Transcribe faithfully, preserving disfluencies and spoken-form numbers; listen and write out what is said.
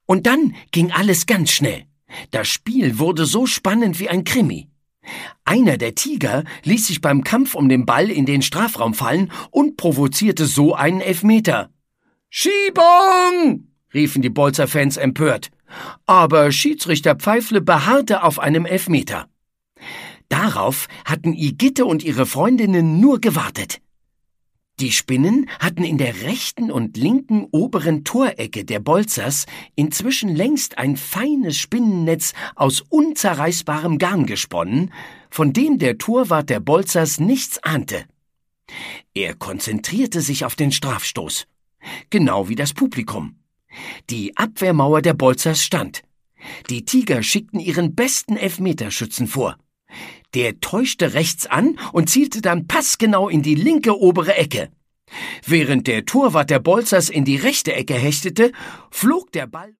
Und dann ging alles ganz schnell. Das Spiel wurde so spannend wie ein Krimi. Einer der Tiger ließ sich beim Kampf um den Ball in den Strafraum fallen und provozierte so einen Elfmeter. »Schiebung!« riefen die Bolzer-Fans empört. Aber Schiedsrichter Pfeifle beharrte auf einem Elfmeter. Darauf hatten Igitte und ihre Freundinnen nur gewartet. Die Spinnen hatten in der rechten und linken oberen Torecke der Bolzers inzwischen längst ein feines Spinnennetz aus unzerreißbarem Garn gesponnen, von dem der Torwart der Bolzers nichts ahnte. Er konzentrierte sich auf den Strafstoß, genau wie das Publikum. Die Abwehrmauer der Bolzers stand. Die Tiger schickten ihren besten Elfmeterschützen vor. Der täuschte rechts an und zielte dann passgenau in die linke obere Ecke. Während der Torwart der Bolzers in die rechte Ecke hechtete, flog der Ball